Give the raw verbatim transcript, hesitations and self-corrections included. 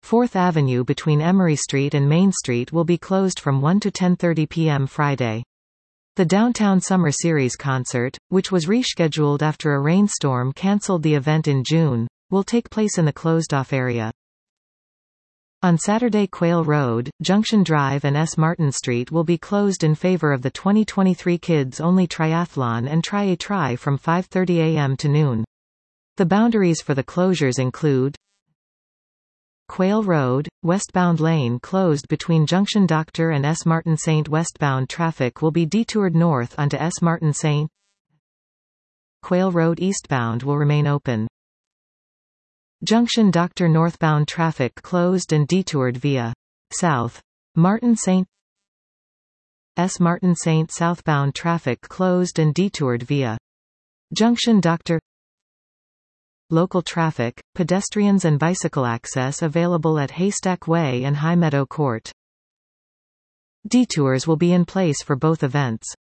fourth Avenue between Emery Street and Main Street will be closed from one to ten thirty p m Friday. The Downtown Summer Series concert, which was rescheduled after a rainstorm cancelled the event in June, will take place in the closed-off area. On Saturday, Quail Road, Junction Drive and S. Martin Street will be closed in favor of the twenty twenty-three Kids Only Triathlon and Try a Try from five thirty a m to noon. The boundaries for the closures include Quail Road, westbound lane closed between Junction Doctor and S. Martin Saint. Westbound traffic will be detoured north onto S. Martin Saint. Quail Road eastbound will remain open. Junction Doctor northbound traffic closed and detoured via South Martin Saint. S. Martin Saint southbound traffic closed and detoured via Junction Doctor. Local traffic, pedestrians and bicycle access available at Haystack Way and High Meadow Court. Detours will be in place for both events.